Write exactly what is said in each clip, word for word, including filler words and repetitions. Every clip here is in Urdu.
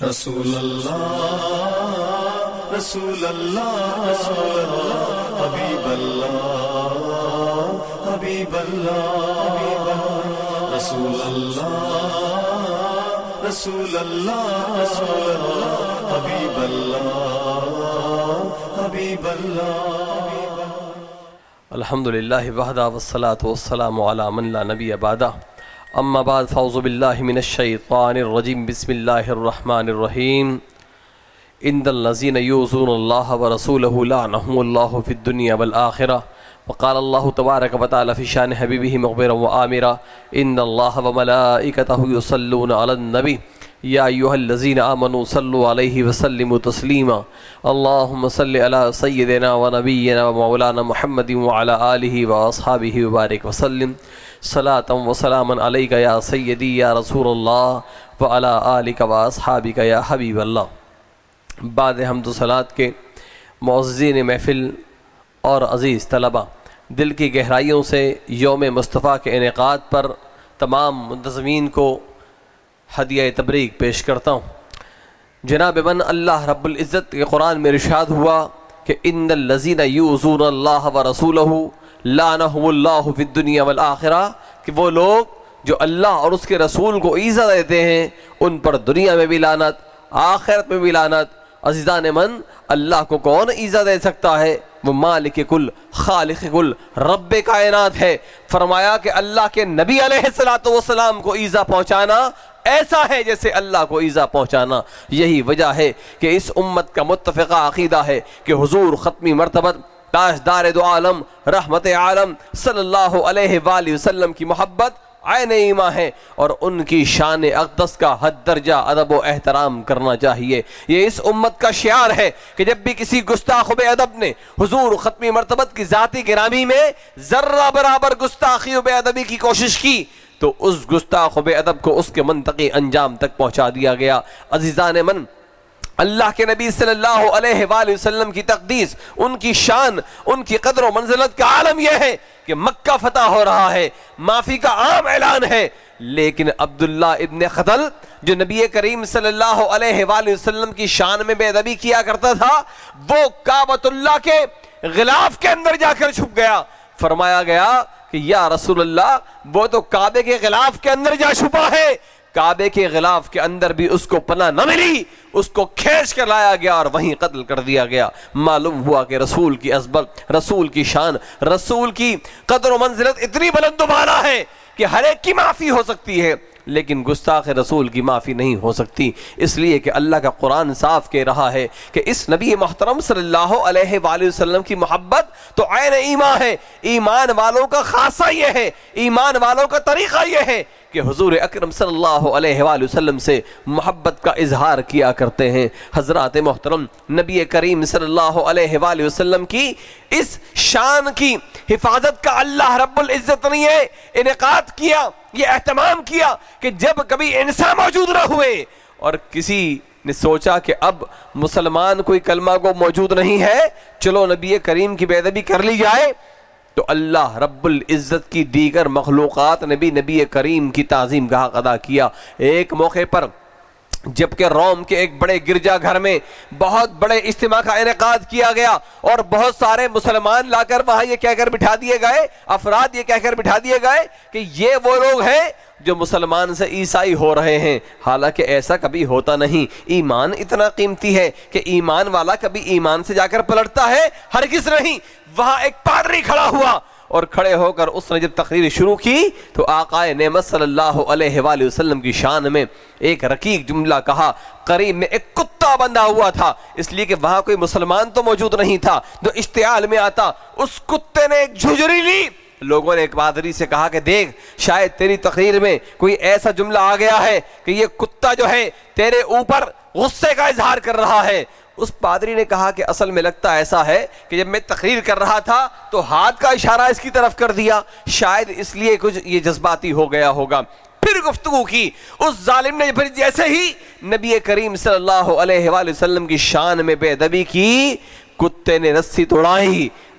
رسول اللہ رسول اللہ رسول اللہ حبیب اللہ حبیب اللہ رسول اللہ رسول اللہ رسول اللہ حبیب اللہ حبیب اللہ الحمدللہ وحدہ والصلاة والسلام علی من لا نبی بعدہ اما بعد فاعوذ باللہ من الشیطان الرجیم بسم اللہ الرحمن الرحیم ان الذین یؤذون اللہ ورسولہ لعنہم اللہ فی الدنیا والآخرہ وقال اللہ تبارک وتعالی فی شان حبیبہ مخبرا وآمرا ان اللہ وملائکتہ یصلون علی النبی یا ایہا الذین آمنوا صلوا علیہ وسلموا تسلیما اللہم صل علی سیدنا ونبینا ومولانا محمد وعلی آلہ واصحابہ وبارک وسلم صلاة و سلاما علیکہ یا سیدی یا رسول اللہ وعلی آلکہ واصحابکہ یا حبیب اللہ۔ بعد حمد و صلاة کے معززین محفل اور عزیز طلبہ، دل کی گہرائیوں سے یوم مصطفیٰ کے انعقاد پر تمام منتظمین کو ہدیہ تبریک پیش کرتا ہوں۔ جناب من اللہ رب العزت کے قرآن میں ارشاد ہوا کہ ان الذین یؤذون اللہ ورسولہ لعنہم اللہ فی الدنیا والآخرہ، کہ وہ لوگ جو اللہ اور اس کے رسول کو ایذا دیتے ہیں ان پر دنیا میں بھی لعنت، آخرت میں بھی لعنت۔ عزیزان من، اللہ کو کون ایذا دے سکتا ہے؟ وہ مالک کل خالق کل رب کائنات ہے۔ فرمایا کہ اللہ کے نبی علیہ الصلوۃ والسلام کو ایذا پہنچانا ایسا ہے جیسے اللہ کو ایذا پہنچانا۔ یہی وجہ ہے کہ اس امت کا متفقہ عقیدہ ہے کہ حضور ختمی مرتبت تاجدار دو عالم رحمت عالم صلی اللہ علیہ وآلہ وسلم کی محبت عین ایمان ہے، اور ان کی شان اقدس کا حد درجہ ادب و احترام کرنا چاہیے۔ یہ اس امت کا شعار ہے کہ جب بھی کسی گستاخ بے ادب نے حضور ختمی مرتبت کی ذاتی گرامی میں ذرہ برابر گستاخی و بے ادبی کی کوشش کی تو اس گستاخ و بے ادب کو اس کے منطقی انجام تک پہنچا دیا گیا۔ عزیزان من، اللہ کے نبی صلی اللہ علیہ وآلہ وسلم کی تقدیس، ان کی شان، ان کی قدر و منزلت کا عالم یہ ہے کہ مکہ فتح ہو رہا ہے، معافی کا عام اعلان ہے، لیکن عبداللہ ابن خطل جو نبی کریم صلی اللہ علیہ وآلہ وسلم کی شان میں بے ادبی کیا کرتا تھا، وہ کعبۃ اللہ کے غلاف کے اندر جا کر چھپ گیا۔ فرمایا گیا کہ یا رسول اللہ، وہ تو کعبے کے غلاف کے اندر جا چھپا ہے، کعبے کے غلاف کے اندر بھی اس کو پناہ نہ ملی، اس کو کھینچ کر لایا گیا اور وہیں قتل کر دیا گیا۔ معلوم ہوا کہ رسول کی عظمت، رسول کی شان، رسول کی قدر و منزلت اتنی بلند و بالا ہے کہ ہر ایک کی معافی ہو سکتی ہے، لیکن گستاخ رسول کی معافی نہیں ہو سکتی، اس لیے کہ اللہ کا قرآن صاف کہہ رہا ہے کہ اس نبی محترم صلی اللہ علیہ وآلہ وسلم کی محبت تو عین ایمان ہے۔ ایمان والوں کا خاصہ یہ ہے، ایمان والوں کا طریقہ یہ ہے کہ حضور اکرم صلی اللہ علیہ وآلہ وسلم سے محبت کا اظہار کیا کرتے ہیں۔ حضرات محترم، نبی کریم صلی اللہ علیہ وآلہ وسلم کی اس شان کی حفاظت کا اللہ رب العزت نے یہ انعقاد کیا، یہ اہتمام کیا کہ جب کبھی انسان موجود نہ ہوئے اور کسی نے سوچا کہ اب مسلمان کوئی کلمہ کو موجود نہیں ہے، چلو نبی کریم کی بے ادبی کر لی جائے، تو اللہ رب العزت کی دیگر مخلوقات نے بھی نبی کریم کی تعظیم کا حق ادا کیا۔ ایک موقع پر جبکہ روم کے ایک بڑے گرجا گھر میں بہت بڑے اجتماع کا انعقاد کیا گیا اور بہت سارے مسلمان لا کر وہاں یہ کہہ کر بٹھا دیے گئے، افراد یہ کہہ کر بٹھا دیے گئے کہ یہ وہ لوگ ہیں جو مسلمان سے عیسائی ہو رہے ہیں، حالانکہ ایسا کبھی ہوتا نہیں۔ ایمان اتنا قیمتی ہے کہ ایمان والا کبھی ایمان سے جا کر پلٹتا ہے؟ ہرگز نہیں۔ وہاں ایک پادری کھڑا ہوا اور کھڑے ہو کر اس نے جب تقریر شروع کی تو آقا نعمت صلی اللہ علیہ وآلہ وسلم کی شان میں ایک رقیق جملہ کہا۔ قریب میں ایک کتا بندھا ہوا تھا، اس لیے کہ وہاں کوئی مسلمان تو موجود نہیں تھا جو اشتعال میں آتا۔ اس کتے نے ایک جھجری لی، لوگوں نے ایک پادری سے کہا کہ دیکھ، شاید تیری تقریر میں کوئی ایسا جملہ آ گیا ہے کہ یہ کتا جو ہے تیرے اوپر غصے کا اظہار کر رہا ہے۔ اس پادری نے کہا کہ اصل میں لگتا ایسا ہے کہ جب میں تقریر کر رہا تھا تو ہاتھ کا اشارہ اس کی طرف کر دیا، شاید اس لیے کچھ یہ جذباتی ہو گیا ہوگا۔ پھر گفتگو کی، اس ظالم نے پھر جیسے ہی نبی کریم صلی اللہ علیہ وآلہ وسلم کی شان میں بے ادبی کی، کتے نے رسی توڑائی،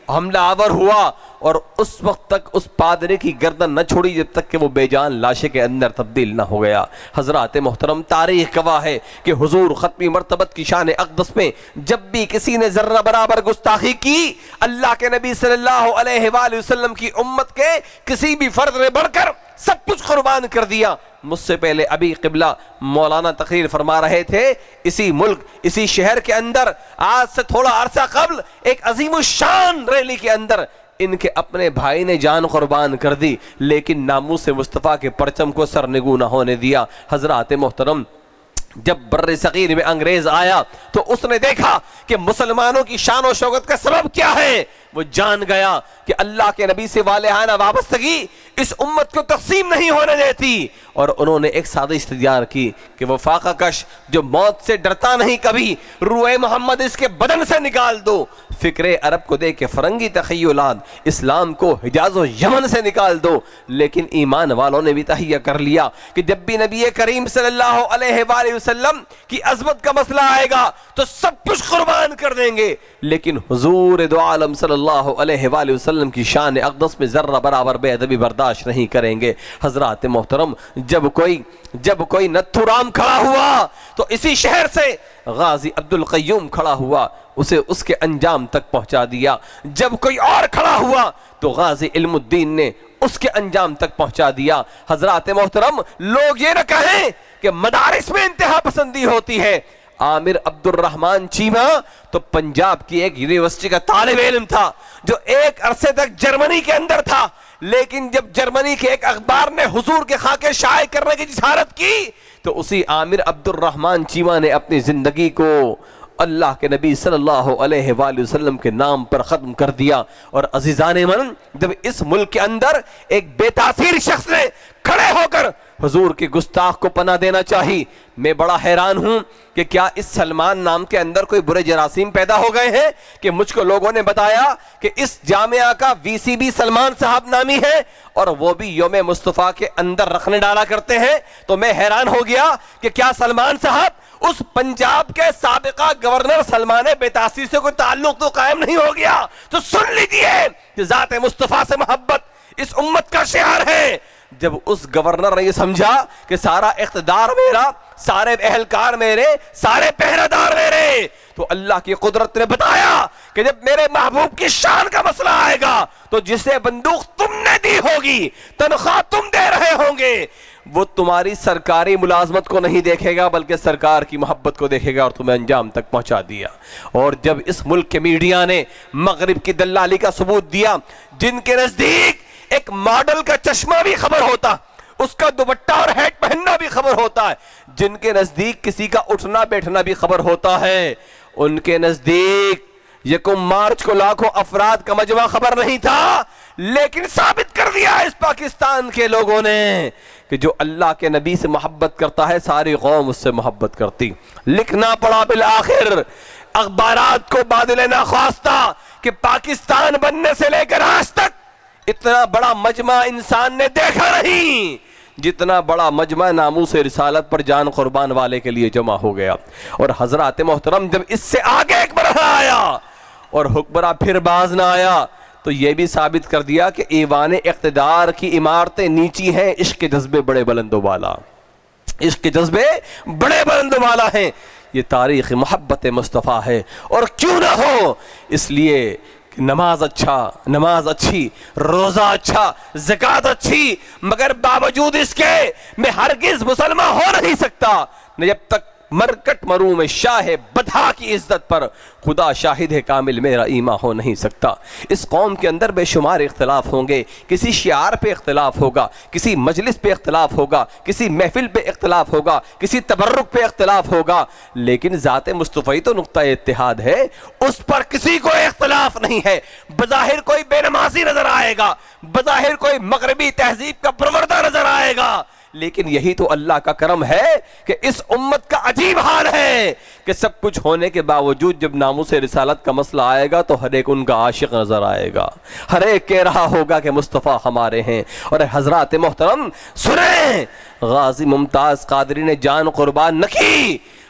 حملہ آور ہوا اور اس وقت تک اس پادری کی گردن نہ چھوڑی جب تک کہ وہ بے جان لاشے کے اندر تبدیل نہ ہو گیا۔ حضرات محترم، تاریخ گواہ ہے کہ حضور ختمی مرتبت کی شان اقدس میں جب بھی کسی نے ذرہ برابر گستاخی کی، اللہ کے نبی صلی اللہ علیہ وآلہ وسلم کی امت کے کسی بھی فرد نے بڑھ کر سب کچھ قربان کر دیا۔ مجھ سے پہلے ابھی قبلہ مولانا تقریر فرما رہے تھے، اسی ملک اسی شہر کے اندر آج سے تھوڑا عرصہ قبل ایک عظیم الشان ریلی کے اندر ان کے اپنے بھائی نے جان قربان کر دی، لیکن ناموس مصطفیٰ کے پرچم کو سرنگوں نہ ہونے دیا۔ حضرات محترم، جب بر صغیر میں انگریز آیا تو اس نے دیکھا کہ مسلمانوں کی شان و شوکت کا سبب کیا ہے، وہ جان گیا کہ اللہ کے نبی سے والہانہ وابستگی اس امت کو تقسیم نہیں ہونے دیتی، اور انہوں نے ایک سازش تیار کی کہ وہ فاقہ کش جو موت سے ڈرتا نہیں کبھی، روح محمد اس کے بدن سے نکال دو، فکر عرب کو دے کے فرنگی تخیلات، اسلام کو حجاز و یمن سے نکال دو۔ لیکن ایمان والوں نے بھی تہیہ کر لیا کہ جب بھی نبی کریم صلی اللہ علیہ وآلہ وسلم کی عظمت کا مسئلہ آئے گا تو سب کچھ قربان کر دیں گے، لیکن حضور دو عالم صلی اللہ علیہ وآلہ وسلم کی شان اقدس میں ذرہ برابر بے ادبی برداشت نہیں کریں گے۔ حضرات محترم، جب کوئی جب کوئی نتھو رام کھڑا ہوا تو اسی شہر سے غازی عبد القیوم کھڑا ہوا، اسے اس کے انجام تک پہنچا دیا۔ جب کوئی اور کھڑا ہوا تو غازی علم الدین نے اس کے انجام تک پہنچا دیا۔ حضرات محترم، لوگ یہ نہ کہیں کہ مدارس میں انتہا پسندی ہوتی ہے۔ عامر عبد الرحمن چیمہ تو پنجاب کی ایک یونیورسٹی کا طالب علم تھا جو ایک عرصے تک جرمنی کے اندر تھا، لیکن جب جرمنی کے ایک اخبار نے حضور کے خاکے شائع کرنے کی جسارت کی تو اسی عامر عبد الرحمن چیمہ نے اپنی زندگی کو اللہ کے نبی صلی اللہ علیہ وآلہ وسلم کے نام پر ختم کر دیا۔ اور عزیزان من، جب اس ملک کے اندر ایک بے تاثیر شخص نے کھڑے ہو کر حضور کی گستاخ کو پناہ دینا چاہی، میں بڑا حیران ہوں کہ کیا اس سلمان نام کے اندر کوئی برے جراثیم پیدا ہو گئے ہیں کہ مجھ کو لوگوں نے بتایا کہ اس جامعہ کا وی سی بھی سلمان صاحب نامی ہے اور وہ بھی یوم مصطفیٰ کے اندر رکھنے ڈالا کرتے ہیں۔ تو میں حیران ہو گیا کہ کیا سلمان صاحب اس پنجاب کے سابقہ گورنر سلمان بے تاثیر سے کوئی تعلق تو قائم نہیں ہو گیا؟ تو سن لیجئے کہ ذات مصطفیٰ سے محبت اس امت کا شعار ہے۔ جب اس گورنر نے یہ سمجھا کہ سارا اقتدار میرا، سارے اہلکار میرے، سارے پہرہ دار میرے، تو اللہ کی قدرت نے بتایا کہ جب میرے محبوب کی شان کا مسئلہ آئے گا تو جسے بندوق تم نے دی ہوگی، تنخواہ تم دے رہے ہوں گے، وہ تمہاری سرکاری ملازمت کو نہیں دیکھے گا بلکہ سرکار کی محبت کو دیکھے گا، اور تمہیں انجام تک پہنچا دیا۔ اور جب اس ملک کے میڈیا نے مغرب کی دلالی کا ثبوت دیا، جن کے نزدیک ایک ماڈل کا چشمہ بھی خبر ہوتا، اس کا دوپٹہ اور ہیٹ پہننا بھی خبر ہوتا ہے، جن کے نزدیک کسی کا اٹھنا بیٹھنا بھی خبر ہوتا ہے، ان کے نزدیک یکم مارچ کو لاکھوں افراد کا مجمع خبر نہیں تھا، لیکن ثابت کر دیا اس پاکستان کے لوگوں نے کہ جو اللہ کے نبی سے محبت کرتا ہے ساری قوم اس سے محبت کرتی۔ لکھنا پڑا بالآخر اخبارات کو بادل ناخواستہ کہ پاکستان بننے سے لے کر آج تک اتنا بڑا مجمع انسان نے دیکھا نہیں جتنا بڑا مجمع ناموس رسالت پر جان قربان والے کے لیے جمع ہو گیا۔ اور حضرات محترم، جب اس سے آگے ایک مرحلہ آیا اور حکمراں پھر باز نہ آیا تو یہ بھی ثابت کر دیا کہ ایوان اقتدار کی عمارتیں نیچی ہیں، عشق کے جذبے بڑے بلند و بالا، عشق کے جذبے بڑے بلند و بالا ہیں۔ یہ تاریخ محبت مصطفیٰ ہے، اور کیوں نہ ہو، اس لیے نماز اچھا، نماز اچھی، روزہ اچھا، زکوٰۃ اچھی، مگر باوجود اس کے میں ہرگز مسلمان ہو نہیں سکتا نہ جب تک مرکٹ مرو میں شاہ بدھا کی عزت پر خدا شاہد ہے کامل میرا ایمان ہو نہیں سکتا۔ اس قوم کے اندر بے شمار اختلاف ہوں گے، کسی شعار پہ اختلاف ہوگا، کسی مجلس پہ اختلاف ہوگا، کسی محفل پہ اختلاف ہوگا، کسی تبرک پہ اختلاف ہوگا، لیکن ذات مصطفی تو نقطہ اتحاد ہے، اس پر کسی کو اختلاف نہیں ہے۔ بظاہر کوئی بے نمازی نظر آئے گا، بظاہر کوئی مغربی تہذیب کا پروردہ نظر آئے گا، لیکن یہی تو اللہ کا کرم ہے کہ اس امت کا عجیب حال ہے کہ سب کچھ ہونے کے باوجود جب ناموس رسالت کا مسئلہ آئے گا تو ہر ایک ان کا عاشق نظر آئے گا، ہر ایک کہہ رہا ہوگا کہ مصطفیٰ ہمارے ہیں۔ اور حضرات محترم سنیں، غازی ممتاز قادری نے جان قربان نہ کی،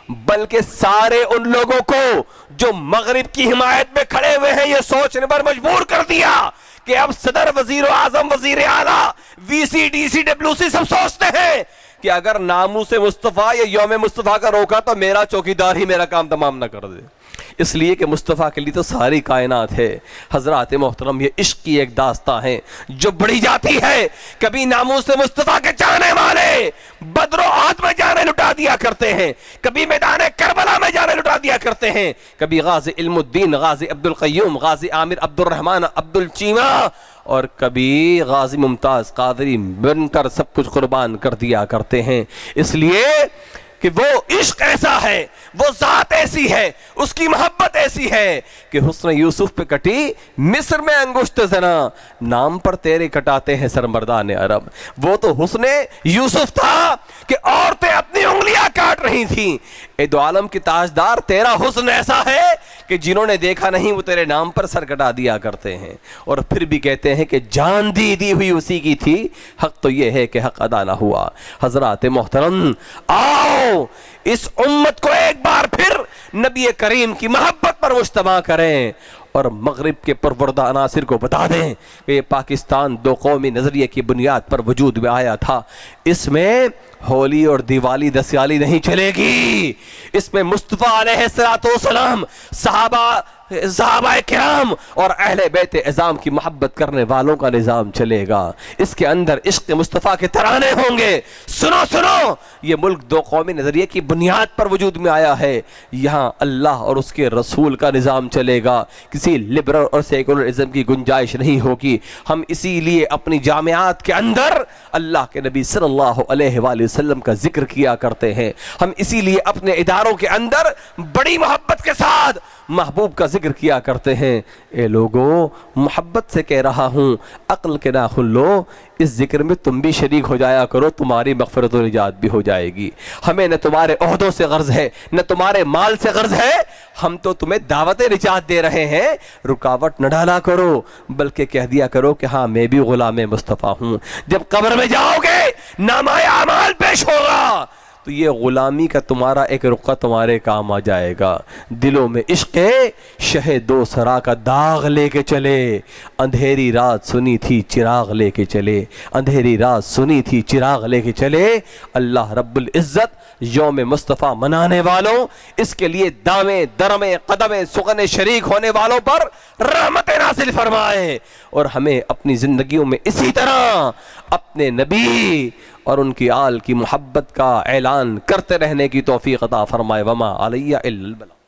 بلکہ سارے ان لوگوں کو جو مغرب کی حمایت میں کھڑے ہوئے ہیں یہ سوچنے پر مجبور کر دیا کہ اب صدر، وزیر اعظم، وزیر اعلیٰ، وی سی، ڈی سی، ڈبلیو سی سب سوچتے ہیں کہ اگر ناموس مصطفیٰ یا یوم مصطفیٰ کا روکا تو میرا چوکیدار ہی میرا کام تمام نہ کر دے، اس لیے کہ مصطفیٰ کے لیے تو ساری کائنات ہے۔ حضرات محترم، یہ عشق کی ایک داستان ہے جو بڑھی جاتی ہے۔ کبھی ناموس مصطفیٰ کے چاہنے والے بدر و احد میں جانے لٹا دیا کرتے ہیں، کبھی میدان کربلا میں جانے لٹا دیا کرتے ہیں، کبھی غازی علم الدین، غازی عبد القیوم، غازی عامر عبد الرحمن عبد الچیمہ، اور کبھی غازی ممتاز قادری بن کر سب کچھ قربان کر دیا کرتے ہیں۔ اس لیے کہ وہ عشق ایسا ہے، وہ ذات ایسی ہے، اس کی محبت ایسی ہے کہ حسن یوسف پہ کٹی مصر میں انگشت زنا، نام پر تیرے کٹاتے ہیں سرمردان عرب۔ وہ تو حسن یوسف تھا کہ عورتیں اپنی انگلیاں کاٹ رہی تھیں۔ اے دو عالم کی تاجدار، تیرا حسن ایسا ہے کہ جنہوں نے دیکھا نہیں وہ تیرے نام پر سر کٹا دیا کرتے ہیں، اور پھر بھی کہتے ہیں کہ جان دی دی ہوئی اسی کی تھی، حق تو یہ ہے کہ حق ادا نہ ہوا۔ حضرات محترم، آؤ اس امت کو ایک بار پھر نبی کریم کی محبت پر مجتمع کریں اور مغرب کے پروردہ عناصر کو بتا دیں کہ یہ پاکستان دو قومی نظریے کی بنیاد پر وجود میں آیا تھا، اس میں ہولی اور دیوالی دسیالی نہیں چلے گی، اس میں مصطفیٰ علیہ السلام، صحابہ صحابہ کرام اور اہل بیت اعظام کی محبت کرنے والوں کا نظام چلے گا، اس کے اندر عشق مصطفیٰ کے ترانے ہوں گے۔ سنو سنو، یہ ملک دو قومی نظریے کی بنیاد پر وجود میں آیا ہے، یہاں اللہ اور اس کے رسول کا نظام چلے گا، کسی لبرل اور سیکولرزم کی گنجائش نہیں ہوگی۔ ہم اسی لیے اپنی جامعات کے اندر اللہ کے نبی صلی اللہ علیہ وآلہ وسلم کا ذکر کیا کرتے ہیں، ہم اسی لیے اپنے اداروں کے اندر بڑی محبت کے ساتھ محبوب کا ذکر کیا کرتے ہیں۔ اے لوگو، محبت سے کہہ رہا ہوں، عقل کے ناخن لو، اس ذکر میں تم بھی شریک ہو جایا کرو، تمہاری مغفرت و نجات بھی ہو جائے گی۔ ہمیں نہ تمہارے عہدوں سے غرض ہے، نہ تمہارے مال سے غرض ہے، ہم تو تمہیں دعوت نجات دے رہے ہیں، رکاوٹ نہ ڈالا کرو، بلکہ کہہ دیا کرو کہ ہاں میں بھی غلام مصطفیٰ ہوں۔ جب قبر میں جاؤ گے، نامہ اعمال پیش ہوگا، تو یہ غلامی کا تمہارا ایک رقعہ تمہارے کام آ جائے گا۔ دلوں میں عشق شہ دو سرا کا داغ لے کے چلے، اندھیری رات سنی تھی چراغ لے کے چلے، اندھیری رات سنی تھی چراغ لے کے چلے۔ اللہ رب العزت یوم مصطفیٰ منانے والوں، اس کے لیے دامے درمے قدمے سخن شریک ہونے والوں پر رحمت نازل فرمائے، اور ہمیں اپنی زندگیوں میں اسی طرح اپنے نبی اور ان کی آل کی محبت کا اعلان کرتے رہنے کی توفیق عطا فرمائے۔ وما علیہ الا البلاغ۔